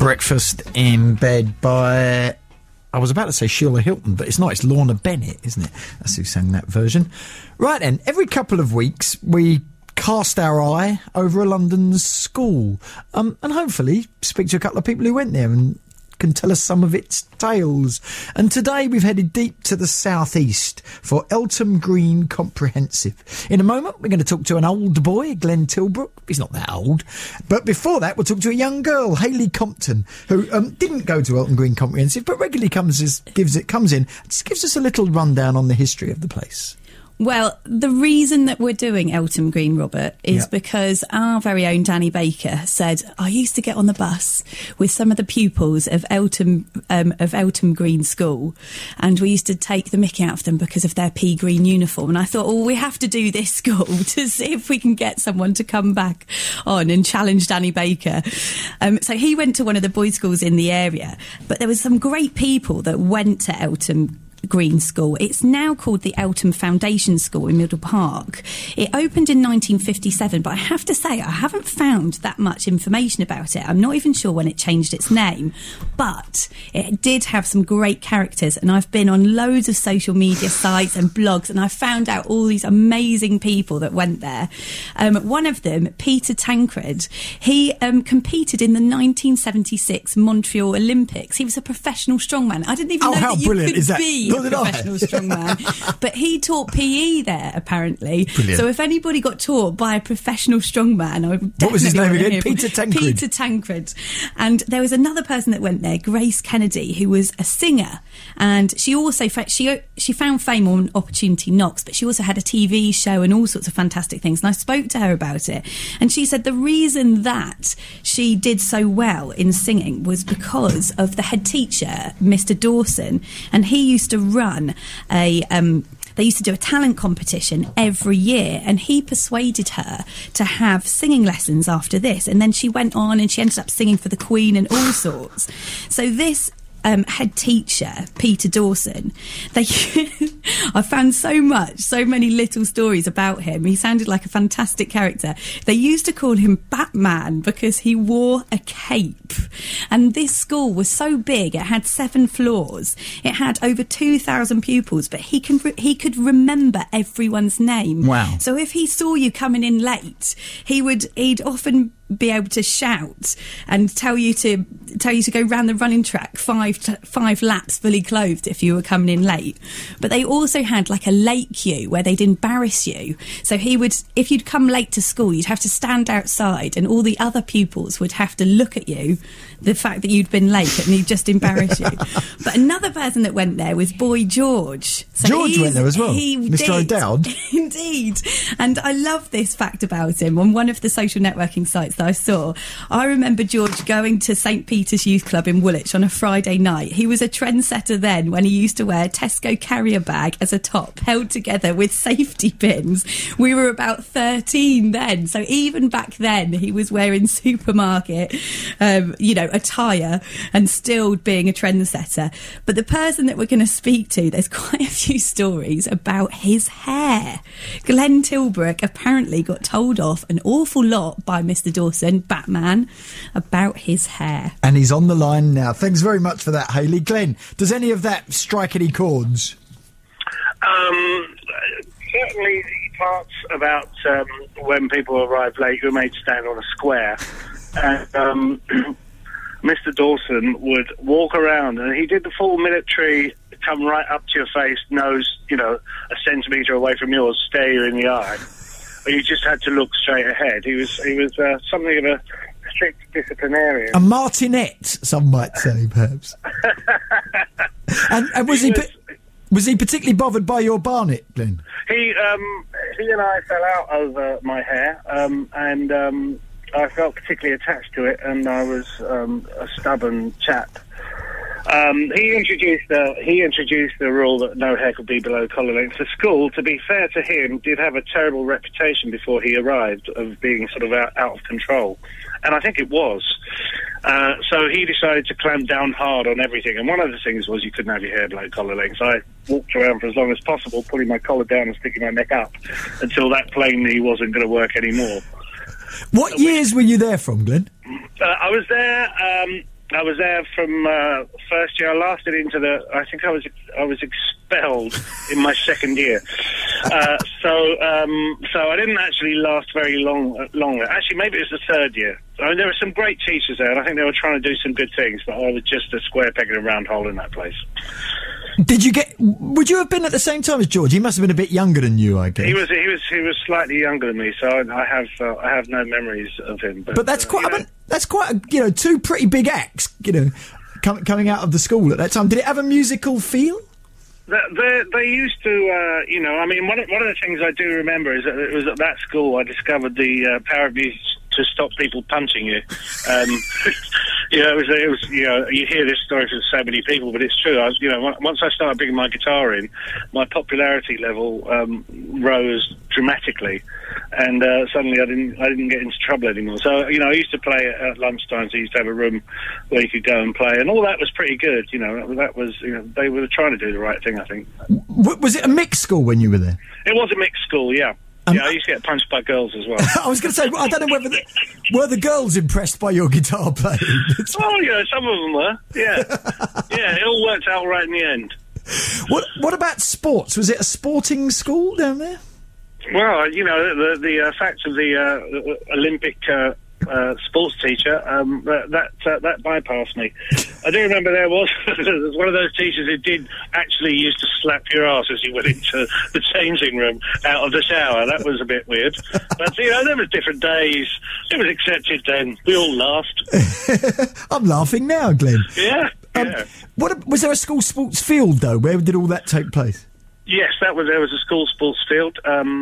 Breakfast in Bed by, I was about to say Sheila Hilton, but it's not, it's Lorna Bennett, isn't it? That's who sang that version. Right then, every couple of weeks we cast our eye over a London school and hopefully speak to a couple of people who went there and can tell us some of its tales. And today we've headed deep to the southeast for Eltham Green Comprehensive. In a moment we're going to talk to an old boy, Glenn Tilbrook. He's not that old. But before that we'll talk to a young girl, Hayley Compton, who didn't go to Eltham Green Comprehensive but regularly comes in, just gives us a little rundown on the history of the place. Well, the reason that we're doing Eltham Green, Robert, is because our very own Danny Baker said, I used to get on the bus with some of the pupils of Eltham Green School, and we used to take the mickey out of them because of their pea green uniform. And I thought, well, we have to do this school to see if we can get someone to come back on and challenge Danny Baker. So he went to one of the boys' schools in the area, but there was some great people that went to Eltham Green School. It's now called the Eltham Foundation School in Middle Park. It opened in 1957, but I have to say I haven't found that much information about it. I'm not even sure when it changed its name, but it did have some great characters, and I've been on loads of social media sites and blogs, and I found out all these amazing people that went there. One of them, Peter Tancred, he competed in the 1976 Montreal Olympics. He was a professional strongman. I didn't even know that you could be a professional strongman. But he taught PE there, apparently. Brilliant. So if anybody got taught by a professional strongman, I would definitely. What was his name again? Him. Peter Tancred. Peter Tancred. And there was another person that went there, Grace Kennedy, who was a singer, and she also she found fame on Opportunity Knocks, but she also had a TV show and all sorts of fantastic things. And I spoke to her about it, and she said the reason that she did so well in singing was because of the head teacher, Mr. Dawson, and he used to run they used to do a talent competition every year, and he persuaded her to have singing lessons after this. And then she went on and she ended up singing for the Queen and all sorts. So this head teacher, Peter Dawson, I found so many little stories about him. He sounded like a fantastic character. They used to call him Batman because he wore a cape. And this school was so big, it had 7 floors. It had over 2,000 pupils, but he could remember everyone's name. Wow. So if he saw you coming in late, he'd often be able to shout and tell you to go round the running track 5 laps fully clothed if you were coming in late. But they also had like a late queue where they'd embarrass you. So if you'd come late to school, you'd have to stand outside and all the other pupils would have to look at you, the fact that you'd been late, and he'd just embarrass you. But another person that went there was Boy George. So George went there as well? Mr. O'Dowd? Indeed. And I love this fact about him. On one of the social networking sites that I saw, I remember George going to St. Peter's Youth Club in Woolwich on a Friday night. He was a trendsetter then when he used to wear a Tesco carrier bag as a top, held together with safety pins. We were about 13 then, so even back then he was wearing supermarket attire and still being a trendsetter. But the person that we're going to speak to, there's quite a few stories about his hair. Glenn Tilbrook apparently got told off an awful lot by Mr. Dawson, Batman, about his hair. And he's on the line now. Thanks very much for that, Hayley. Glenn, does any of that strike any chords? Certainly the parts about when people arrive late, you're made to stand on a square. And Mr. Dawson would walk around, and he did the full military, come right up to your face, nose, a centimetre away from yours, stare you in the eye. But you just had to look straight ahead. He was something of a strict disciplinarian. A martinet, some might say, perhaps. and was he particularly bothered by your barnet, Glenn? He and I fell out over my hair, and I felt particularly attached to it, and I was a stubborn chap. He introduced the rule that no hair could be below collar length. The school, to be fair to him, did have a terrible reputation before he arrived of being sort of out of control, and I think it was. So he decided to clamp down hard on everything, and one of the things was you couldn't have your hair below collar length. So I walked around for as long as possible, pulling my collar down and sticking my neck up, until that plainly wasn't going to work anymore. What years were you there from, Glenn? I was there I was there from first year. I lasted into I think I was expelled in my second year. So I didn't actually last very long. Actually, maybe it was the third year. I mean, there were some great teachers there, and I think they were trying to do some good things, but I was just a square peg in a round hole in that place. Would you have been at the same time as George? He must have been a bit younger than you, I guess. He was slightly younger than me, so I have no memories of him. But that's quite. I mean, that's quite. Two pretty big acts. Coming out of the school at that time. Did it have a musical feel? They used to, I mean, one of the things I do remember is that it was at that school I discovered the power of music to stop people punching you. It was you hear this story from so many people, but it's true. Once I started bringing my guitar in, my popularity level rose dramatically, and suddenly I didn't get into trouble anymore. So I used to play at lunchtimes. I used to have a room where you could go and play, and all that was pretty good. That was they were trying to do the right thing, I think. Was it a mixed school when you were there? It was a mixed school, yeah. I used to get punched by girls as well. I was going to say, I don't know whether were the girls impressed by your guitar playing? Oh, some of them were. Yeah, yeah. It all worked out right in the end. What about sports? Was it a sporting school down there? Well, the fact of the Olympic sports teacher that bypassed me. I do remember there was one of those teachers who did actually used to slap your ass as you went into the changing room out of the shower. That was a bit weird, but there were different days. It was accepted then. We all laughed. I'm laughing now, Glenn. Yeah. Was there a school sports field though? Where did all that take place? Yes, there was a school sports field.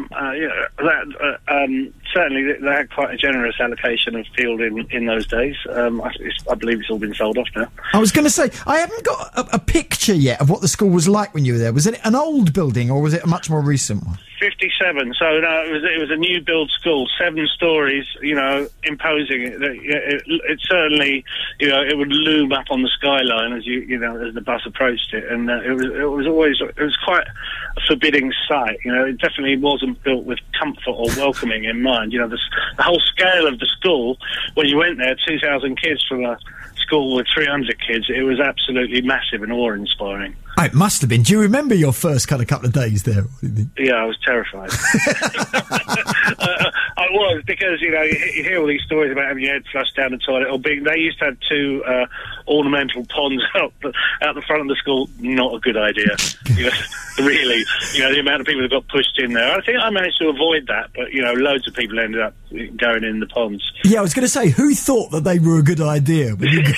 Certainly they had quite a generous allocation of field in those days. I believe it's all been sold off now. I was going to say, I haven't got a picture yet of what the school was like when you were there. Was it an old building or was it a much more recent one? 57. So no, it was a new build school, 7 stories. Imposing. It certainly, it would loom up on the skyline as as the bus approached it, and it was quite a forbidding sight. It definitely wasn't built with comfort or welcoming in mind. The whole scale of the school. When you went there, 2,000 kids from a school with 300 kids. It was absolutely massive and awe-inspiring. It must have been. Do you remember your first couple of days there? Yeah, I was terrified. I was, because, you hear all these stories about having your head flushed down the toilet, or being, they used to have 2 ornamental ponds out the front of the school. Not a good idea. Really, the amount of people that got pushed in there. I think I managed to avoid that, but, loads of people ended up going in the ponds. Yeah, I was going to say, who thought that they were a good idea?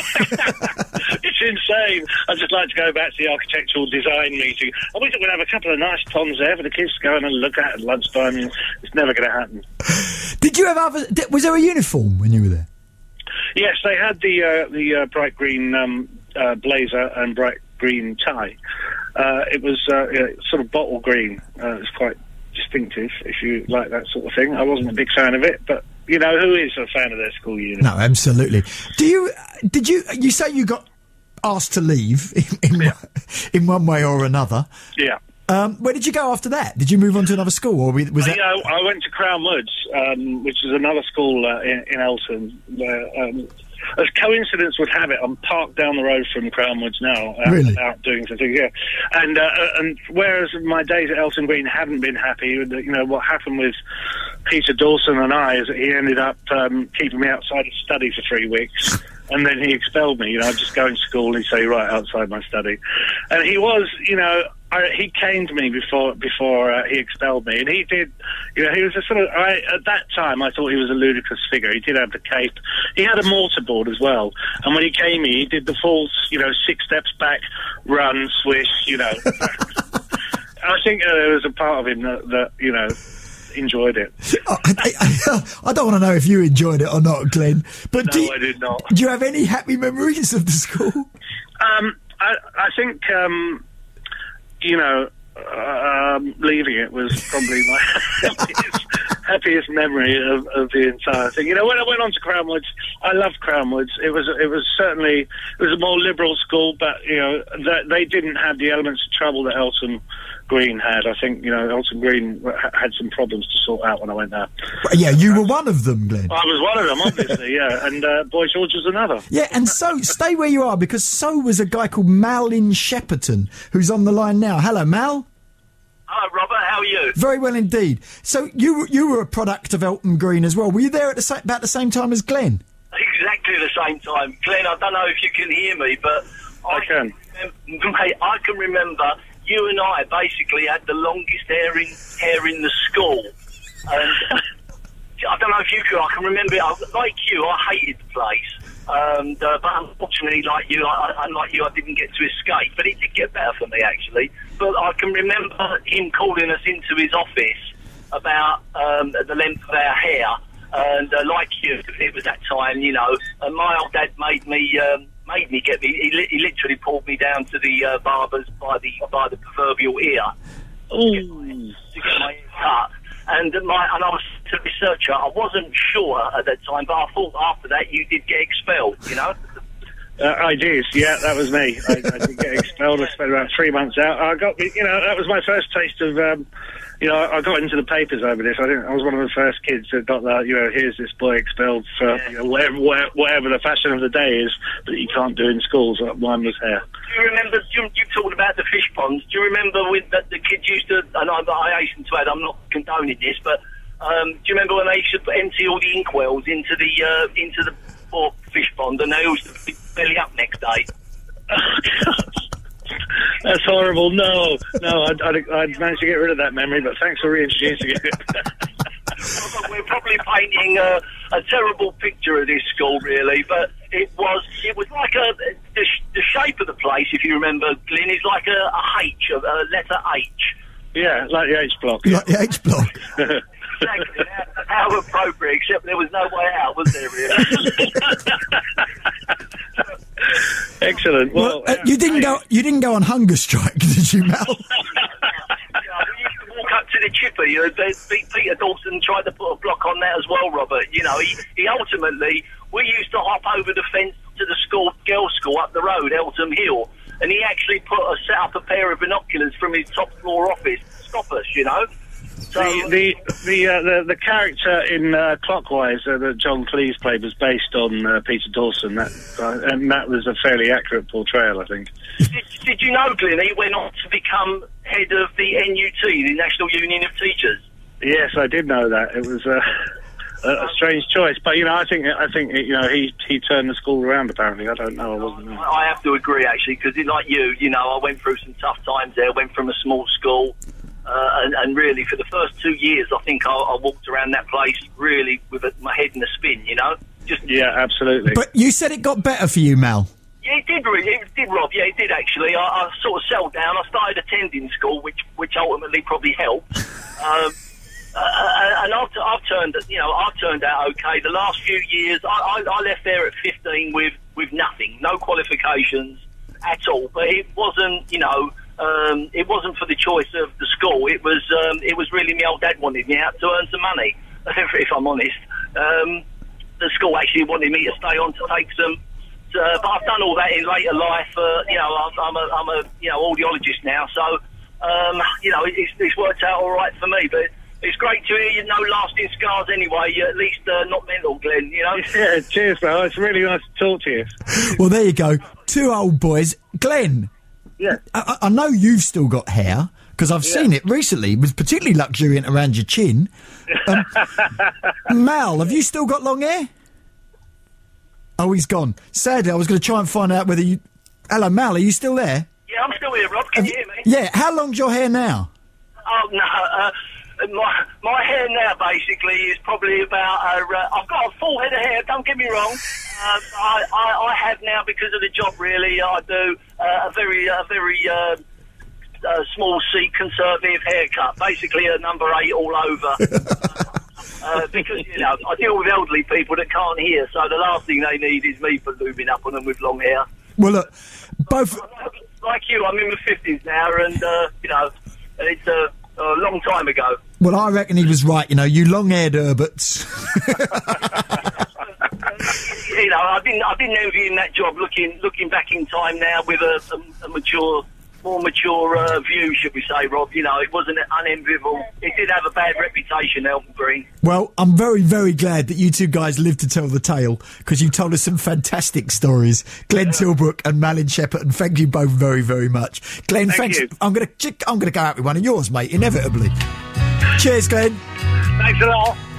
It's insane. I'd just like to go back to the architectural design meeting. I wish we'd have a couple of nice ponds there for the kids to go and look at lunchtime. It's never going to happen. Did you have was there a uniform when you were there? Yes, they had the bright green blazer and bright green tie. It was sort of bottle green. It was quite distinctive, if you like that sort of thing. I wasn't a big fan of it, but who is a fan of their school uniform? No, absolutely. Did you say you got asked to leave in one way or another? Yeah. Where did you go after that? Did you move on to another school, or was that? Yeah, I went to Crown Woods, which is another school in Eltham. As coincidence would have it, I'm parked down the road from Crown Woods now, out doing something. Yeah, and whereas my days at Elton Green hadn't been happy, what happened with Peter Dawson and I is that he ended up keeping me outside his study for 3 weeks. And then he expelled me. I'd just go in school and he'd say, right outside my study. And he was, he came to me before he expelled me. And he did, he was a sort of, at that time, I thought he was a ludicrous figure. He did have the cape. He had a mortarboard as well. And when he came in, he did the full, 6 steps back, run, swish, I think there was a part of him that enjoyed it. I don't want to know if you enjoyed it or not, Glenn. But no, I did not. Do you have any happy memories of the school? I think, leaving it was probably my happiest. happiest memory of the entire thing. You know, when I went on to Crown Woods, I loved Crown Woods. It was a more liberal school, but you know, they didn't have the elements of trouble that Eltham Green had. I think, you know, Eltham Green had some problems to sort out when I went there. Yeah, you were one of them, Glenn. I was one of them, obviously, yeah, and Boy George was another. Yeah, and so stay where you are, because so was a guy called Mal in Shepperton, who's on the line now. Hello, Mal. Hi, Robert. How are you? Very well indeed. So you were a product of Eltham Green as well. Were you there at about the same time as Glenn? Exactly the same time. Glenn, I don't know if you can hear me, but I can. Mate, I can remember you and I basically had the longest hair in the school. And I don't know if you could. I can remember, like you, I hated the place. But unfortunately, like you, I didn't get to escape. But it did get better for me, actually. But I can remember him calling us into his office about the length of our hair. And like you, it was that time, you know. And my old dad made me get me. He literally pulled me down to the barbers by the proverbial ear to get my hair cut. And I was a researcher. I wasn't sure at that time, but I thought after that you did get expelled, you know? I did, yeah, that was me. I did get expelled. I spent about 3 months out. That was my first taste of, I got into the papers over this. I was one of the first kids that got that, you know, here's this boy expelled for whatever the fashion of the day is that you can't do in schools. Mine was hair. Do you remember, you talked about the fish ponds. Do you remember when the kids used to, and I hasten to add, I'm not condoning this, but do you remember when they used to empty all the inkwells into the fish pond, and they used to be belly up next day? That's horrible. No, I'd managed to get rid of that memory, but thanks for reintroducing it. We're probably painting a terrible picture of this school, really, but it was like the shape of the place, if you remember, Glyn, is like a H, a letter H. Yeah, like the H block. Like the H block. Exactly. How appropriate, except there was no way out, was there, really? Excellent. Well, you didn't go on hunger strike, did you, Mal? We used to walk up to the chippy. Peter Dawson tried to put a block on that as well, Robert. You know, he ultimately, we used to hop over the fence to the girls' school up the road, Eltham Hill, and he actually set up a pair of binoculars from his top floor office to stop us, you know. So the character in Clockwise that John Cleese played was based on Peter Dawson, and that was a fairly accurate portrayal, I think. Did you know, Glyn, he went on to become head of the NUT, the National Union of Teachers? Yes, I did know that. It was a strange choice, but you know, I think you know, he turned the school around. Apparently, I don't know. I wasn't. I have to agree, actually, because like you know, I went through some tough times there. Went from a small school. And really, for the first 2 years, I think I walked around that place really with my head in a spin, you know? Yeah, absolutely. But you said it got better for you, Mal. Yeah, it did, really. It did, Rob. Yeah, it did, actually. I sort of settled down. I started attending school, which ultimately probably helped. And I've turned out okay. The last few years, I left there at 15 with nothing, no qualifications at all. But it wasn't, you know... it wasn't for the choice of the school. It was really my old dad wanted me out to earn some money, if I'm honest. The school actually wanted me to stay on to take some... but I've done all that in later life. You know, I'm a audiologist now, so you know, it's worked out all right for me. But it's great to hear you no lasting scars anyway. At least not mental, Glenn. You know. Yeah, cheers, pal. It's really nice to talk to you. Well, there you go. Two old boys, Glenn. Yeah. I know you've still got hair, because I've seen it recently. It was particularly luxuriant around your chin. Mal, have you still got long hair? Oh, he's gone. Sadly, I was going to try and find out whether you... Hello, Mal, are you still there? Yeah, I'm still here, Rob. Can you hear me? Yeah, how long's your hair now? Oh, no, my hair now basically is probably about... I've got a full head of hair, don't get me wrong. I have now, because of the job, really, I do a very small C conservative haircut, basically a number 8 all over. Because, you know, I deal with elderly people that can't hear, so the last thing they need is me looming up on them with long hair. Well, look, both... Like you, I'm in my 50s now, and, you know, it's a long time ago. Well, I reckon he was right. You know, you long-haired Herberts. You know, I didn't envy him that job. Looking back in time now with a more mature view, should we say, Rob? You know, it wasn't unenviable. It did have a bad reputation, Elton Green. Well, I'm very, very glad that you two guys lived to tell the tale, because you told us some fantastic stories. Glenn Tilbrook and Malin Shepperton, thank you both very, very much. Glenn, Thank thanks. you. I'm gonna go out with one of yours, mate, inevitably. Cheers, Glenn. Thanks a lot.